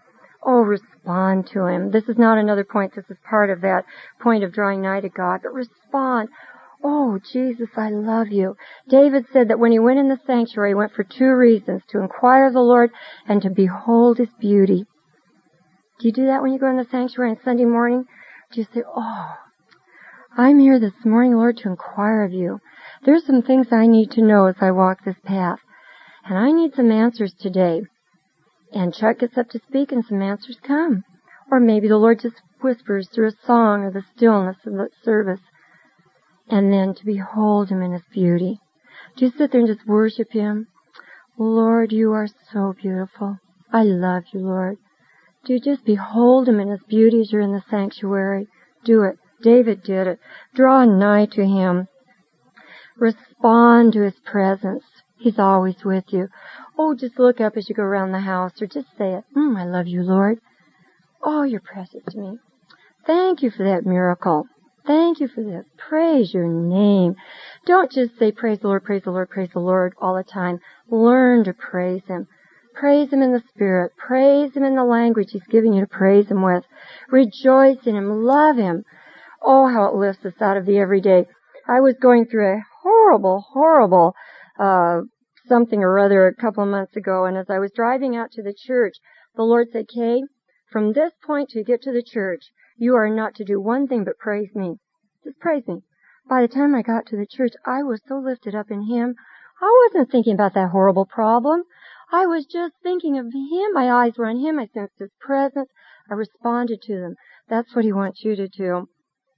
Oh, respond to Him. This is not another point. This is part of that point of drawing nigh to God. But respond. Oh, Jesus, I love you. David said that when he went in the sanctuary, he went for two reasons, to inquire of the Lord and to behold His beauty. Do you do that when you go in the sanctuary on Sunday morning? Do you say, oh, I'm here this morning, Lord, to inquire of you. There's some things I need to know as I walk this path. And I need some answers today. And Chuck gets up to speak and some answers come. Or maybe the Lord just whispers through a song or the stillness of the service. And then to behold Him in His beauty. Do you sit there and just worship Him? Lord, you are so beautiful. I love you, Lord. Do you just behold Him in His beauty as you're in the sanctuary? Do it. David did it. Draw nigh to Him. Respond to His presence. He's always with you. Oh, just look up as you go around the house, or just say it. Mm, I love you, Lord. Oh, you're precious to me. Thank you for that miracle. Thank you for this. Praise your name. Don't just say praise the Lord, praise the Lord, praise the Lord all the time. Learn to praise Him. Praise Him in the Spirit. Praise Him in the language He's giving you to praise Him with. Rejoice in Him. Love Him. Oh, how it lifts us out of the everyday. I was going through a horrible, horrible uh something or other a couple of months ago, and as I was driving out to the church, the Lord said, Kay, from this point to get to the church, you are not to do one thing but praise me. Just praise me. By the time I got to the church, I was so lifted up in Him. I wasn't thinking about that horrible problem. I was just thinking of Him. My eyes were on Him. I sensed His presence. I responded to them. That's what He wants you to do.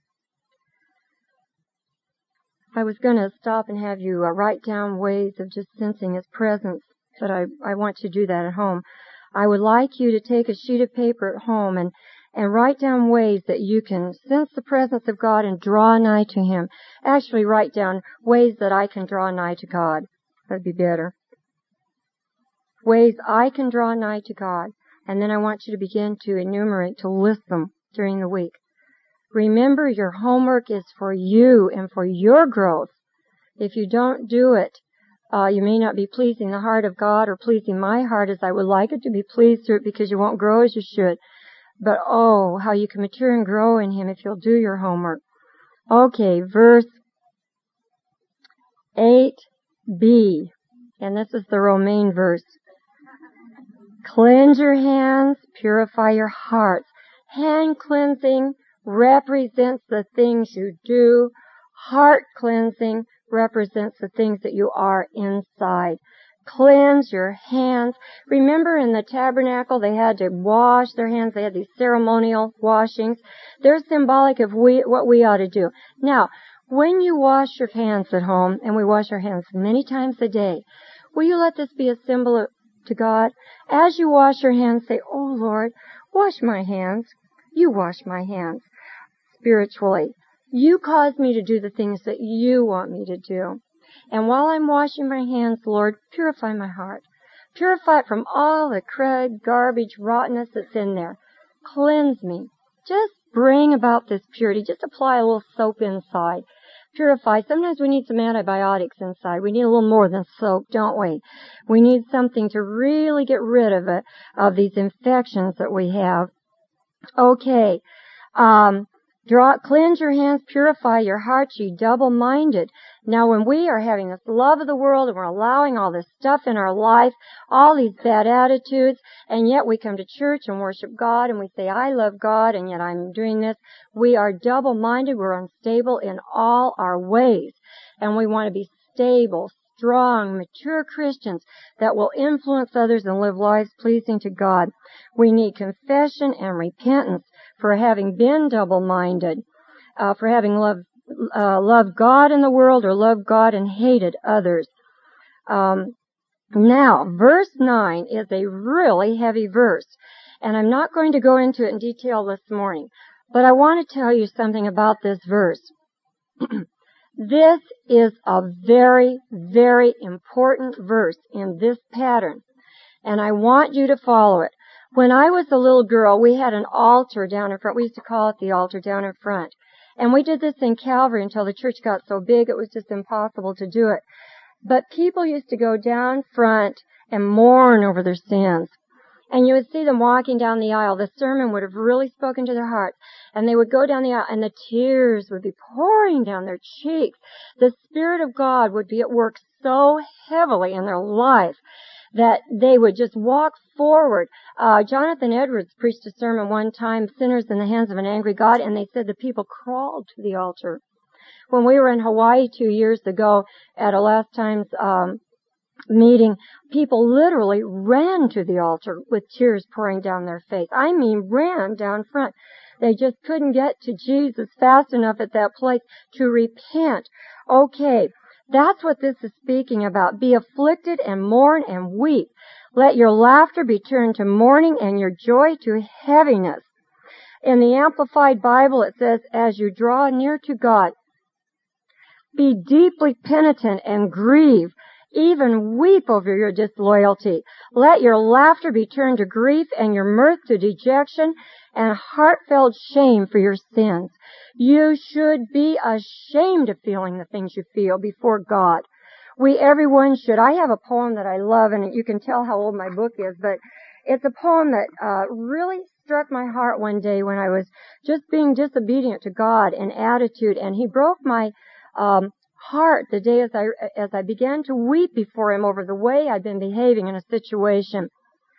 I was going to stop and have you uh, write down ways of just sensing His presence, but I, I want you to do that at home. I would like you to take a sheet of paper at home and, and write down ways that you can sense the presence of God and draw nigh to Him. Actually, write down ways that I can draw nigh to God. That'd be better. Ways I can draw nigh to God. And then I want you to begin to enumerate, to list them during the week. Remember, your homework is for you and for your growth. If you don't do it, uh, you may not be pleasing the heart of God or pleasing my heart as I would like it to be pleased through it, because you won't grow as you should. But oh, how you can mature and grow in Him if you'll do your homework. Okay, verse eight b. And this is the Romaine verse. Cleanse your hands, purify your hearts. Hand cleansing represents the things you do. Heart cleansing represents the things that you are inside. Cleanse your hands. Remember in the tabernacle they had to wash their hands. They had these ceremonial washings. They're symbolic of we, what we ought to do. Now, when you wash your hands at home, and we wash our hands many times a day, will you let this be a symbol of, to God? As you wash your hands, say, oh Lord, wash my hands. You wash my hands spiritually. You cause me to do the things that you want me to do. And while I'm washing my hands, Lord, purify my heart. Purify it from all the crud, garbage, rottenness that's in there. Cleanse me. Just bring about this purity. Just apply a little soap inside. Purify. Sometimes we need some antibiotics inside. We need a little more than soap, don't we? We need something to really get rid of it, of these infections that we have. Okay. Um, draw, cleanse your hands, purify your hearts, ye double-minded. Now when we are having this love of the world and we're allowing all this stuff in our life, all these bad attitudes, and yet we come to church and worship God and we say, I love God, and yet I'm doing this, we are double-minded, we're unstable in all our ways. And we want to be stable, strong, mature Christians that will influence others and live lives pleasing to God. We need confession and repentance for having been double-minded, uh, for having loved, uh, loved God in the world or loved God and hated others. Um, now, verse nine is a really heavy verse, and I'm not going to go into it in detail this morning, but I want to tell you something about this verse. This is a very, very important verse in this pattern, and I want you to follow it. When I was a little girl, we had an altar down in front. We used to call it the altar down in front. And we did this in Calvary until the church got so big it was just impossible to do it. But people used to go down front and mourn over their sins. And you would see them walking down the aisle. The sermon would have really spoken to their hearts. And they would go down the aisle and the tears would be pouring down their cheeks. The Spirit of God would be at work so heavily in their life that they would just walk forward. Uh, Jonathan Edwards preached a sermon one time, Sinners in the Hands of an Angry God, and they said the people crawled to the altar. When we were in Hawaii two years ago at a last time's um, meeting, people literally ran to the altar with tears pouring down their face. I mean, ran down front. They just couldn't get to Jesus fast enough at that place to repent. Okay, that's what this is speaking about. Be afflicted and mourn and weep. Let your laughter be turned to mourning and your joy to heaviness. In the Amplified Bible, it says, as you draw near to God, be deeply penitent and grieve. Even weep over your disloyalty. Let your laughter be turned to grief and your mirth to dejection and heartfelt shame for your sins. You should be ashamed of feeling the things you feel before God. We, everyone should. I have a poem that I love, and you can tell how old my book is, but it's a poem that uh, really struck my heart one day when I was just being disobedient to God in attitude, and He broke my um heart the day as I as I began to weep before Him over the way I'd been behaving in a situation.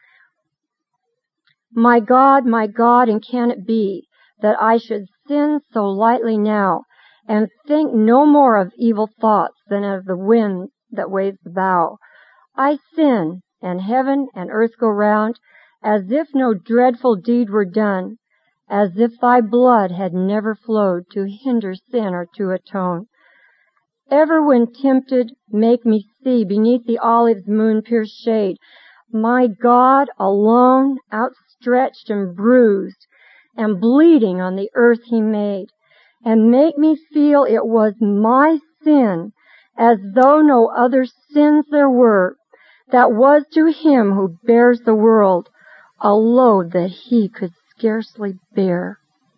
My God, my God, and can it be that I should sin so lightly now and think no more of evil thoughts than of the wind that waves the bow? I sin, and heaven and earth go round as if no dreadful deed were done, as if Thy blood had never flowed to hinder sin or to atone. Ever when tempted, make me see beneath the olive's moon-pierced shade my God alone, outstretched and bruised and bleeding on the earth He made, and make me feel it was my sin, as though no other sins there were, that was to Him who bears the world a load that He could scarcely bear.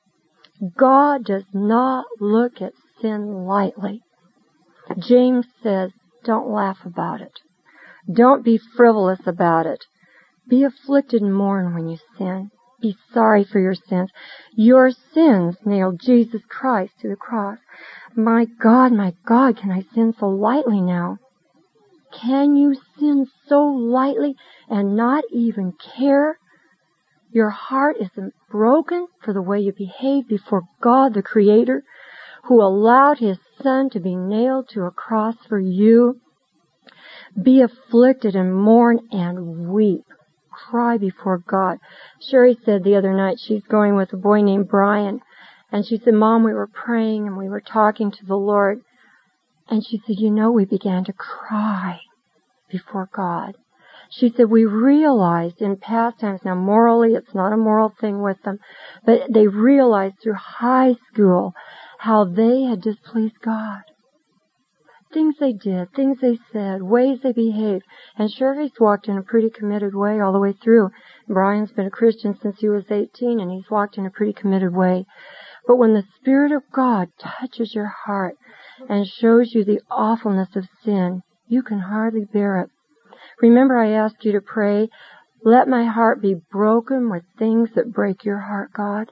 God does not look at sin lightly. James says, don't laugh about it. Don't be frivolous about it. Be afflicted and mourn when you sin. Be sorry for your sins. Your sins nailed Jesus Christ to the cross. My God, my God, can I sin so lightly now? Can you sin so lightly and not even care? Your heart isn't broken for the way you behave before God, the Creator, who allowed His Son to be nailed to a cross for you. Be afflicted and mourn and weep. Cry before God. Sherry said the other night she's going with a boy named Brian, and she said, Mom, we were praying and we were talking to the Lord, and she said, you know, we began to cry before God. She said, we realized in past times, now morally it's not a moral thing with them, but they realized through high school how they had displeased God. Things they did, things they said, ways they behaved. And Sherry's walked in a pretty committed way all the way through. Brian's been a Christian since he was eighteen, and he's walked in a pretty committed way. But when the Spirit of God touches your heart and shows you the awfulness of sin, you can hardly bear it. Remember, I asked you to pray, let my heart be broken with things that break your heart, God.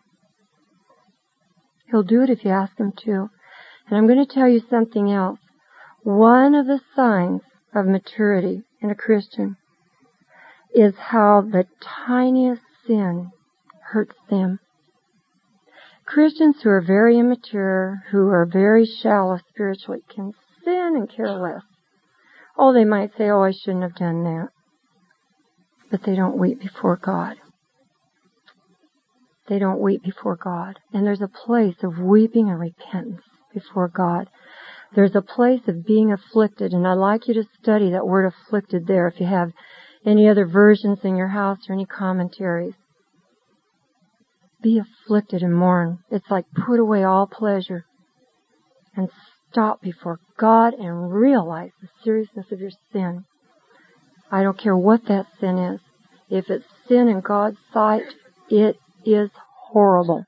He'll do it if you ask Him to. And I'm going to tell you something else. One of the signs of maturity in a Christian is how the tiniest sin hurts them. Christians who are very immature, who are very shallow spiritually, can sin and care less. Oh, they might say, oh, I shouldn't have done that. But they don't weep before God. They don't weep before God. And there's a place of weeping and repentance before God. There's a place of being afflicted, and I'd like you to study that word afflicted there if you have any other versions in your house or any commentaries. Be afflicted and mourn. It's like put away all pleasure and stop before God and realize the seriousness of your sin. I don't care what that sin is. If it's sin in God's sight, it is horrible.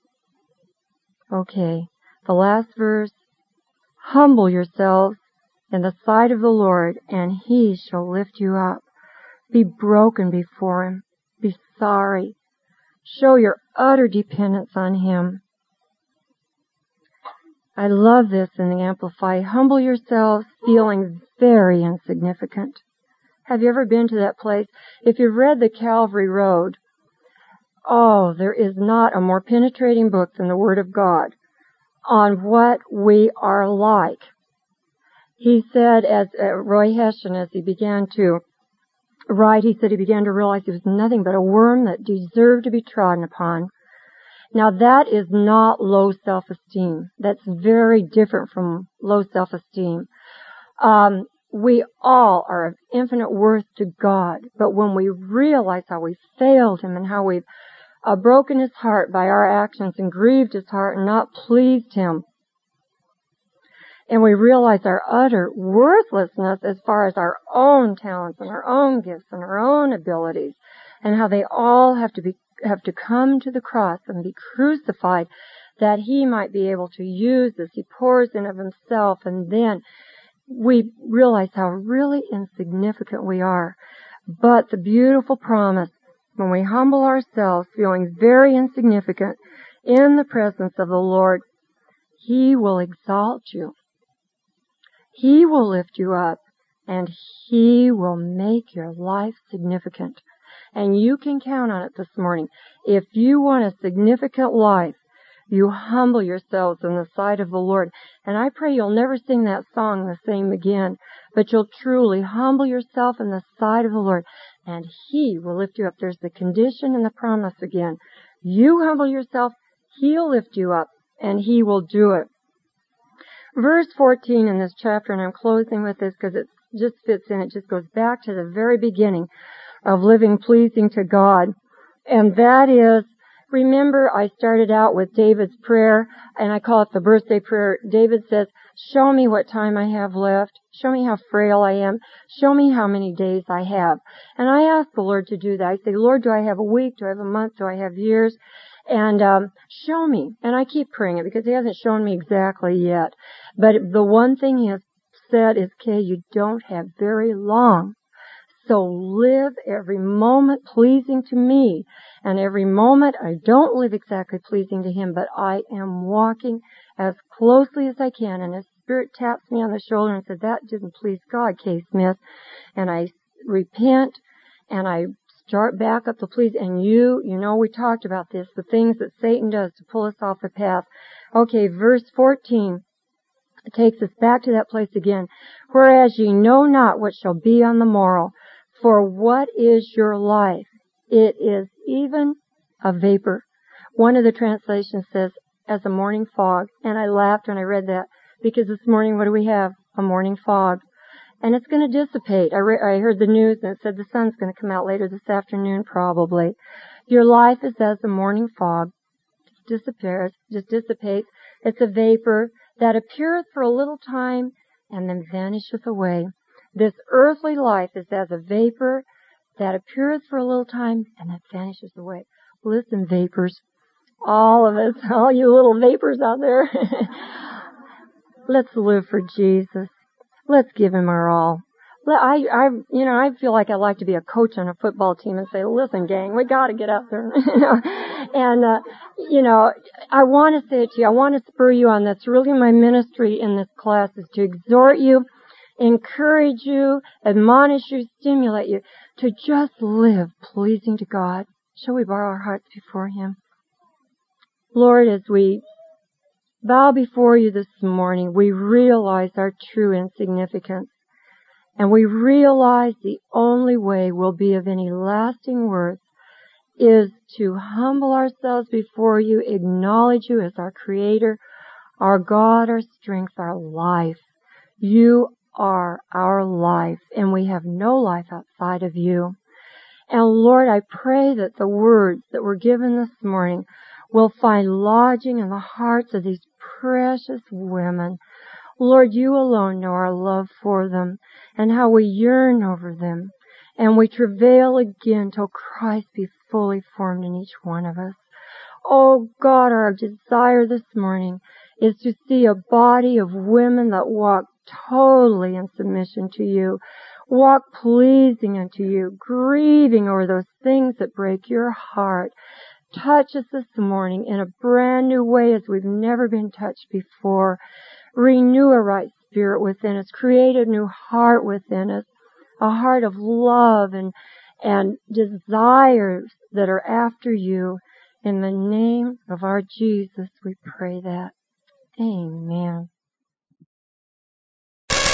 Okay, the last verse. Humble yourselves in the sight of the Lord, and He shall lift you up. Be broken before Him. Be sorry. Show your utter dependence on Him. I love this in the Amplify. Humble yourselves, feeling very insignificant. Have you ever been to that place? If you've read the Calvary Road, oh, there is not a more penetrating book than the Word of God on what we are like. He said, as uh, Roy Hession, as he began to write, he said he began to realize he was nothing but a worm that deserved to be trodden upon. Now that is not low self-esteem. That's very different from low self-esteem. Um, we all are of infinite worth to God, but when we realize how we failed Him and how we've uh, broken His heart by our actions and grieved His heart and not pleased Him, and we realize our utter worthlessness as far as our own talents and our own gifts and our own abilities, and how they all have to be have to come to the cross and be crucified that He might be able to use us. He pours in of Himself, and then we realize how really insignificant we are. But the beautiful promise, when we humble ourselves, feeling very insignificant in the presence of the Lord, He will exalt you. He will lift you up, and He will make your life significant. And you can count on it this morning. If you want a significant life, you humble yourselves in the sight of the Lord. And I pray you'll never sing that song the same again, but you'll truly humble yourself in the sight of the Lord, and He will lift you up. There's the condition and the promise again. You humble yourself, He'll lift you up, and He will do it. Verse fourteen in this chapter, and I'm closing with this because it just fits in, it just goes back to the very beginning of living pleasing to God. And that is, remember I started out with David's prayer, and I call it the birthday prayer. David says, show me what time I have left. Show me how frail I am. Show me how many days I have. And I ask the Lord to do that. I say, Lord, do I have a week? Do I have a month? Do I have years? And um show me. And I keep praying it because He hasn't shown me exactly yet. But the one thing He has said is, Kay, you don't have very long. So live every moment pleasing to me. And every moment I don't live exactly pleasing to Him, but I am walking as closely as I can. And His Spirit taps me on the shoulder and said, that didn't please God, Kay Smith. And I repent and I start back up the please. And you, you know, we talked about this, the things that Satan does to pull us off the path. Okay, verse fourteen. It takes us back to that place again. Whereas ye know not what shall be on the morrow. For what is your life? It is even a vapor. One of the translations says, as a morning fog. And I laughed when I read that, because this morning, what do we have? A morning fog. And it's going to dissipate. I, re- I heard the news and it said the sun's going to come out later this afternoon, probably. Your life is as a morning fog. It disappears, just dissipates. It's a vapor that appeareth for a little time and then vanisheth away. This earthly life is as a vapor that appeareth for a little time and then vanishes away. Listen, vapors, all of us, all you little vapors out there, let's live for Jesus. Let's give Him our all. I, I, you know, I feel like I like to be a coach on a football team and say, listen, gang, we got to get out there. And, uh, you know, I want to say it to you. I want to spur you on. That's really my ministry in this class, is to exhort you, encourage you, admonish you, stimulate you to just live pleasing to God. Shall we bow our hearts before Him? Lord, as we bow before You this morning, we realize our true insignificance. And we realize the only way we'll be of any lasting worth is to humble ourselves before You, acknowledge You as our Creator, our God, our strength, our life. You are our life, and we have no life outside of You. And Lord, I pray that the words that were given this morning will find lodging in the hearts of these precious women. Lord, You alone know our love for them and how we yearn over them. And we travail again till Christ be fully formed in each one of us. Oh God, our desire this morning is to see a body of women that walk totally in submission to You. walk pleasing unto you, grieving over those things that break your heart. Touch us this morning in a brand new way as we've never been touched before. Renew a right spirit within us. Create a new heart within us. A heart of love and, and desires that are after you. In the name of our Jesus, we pray that. Amen.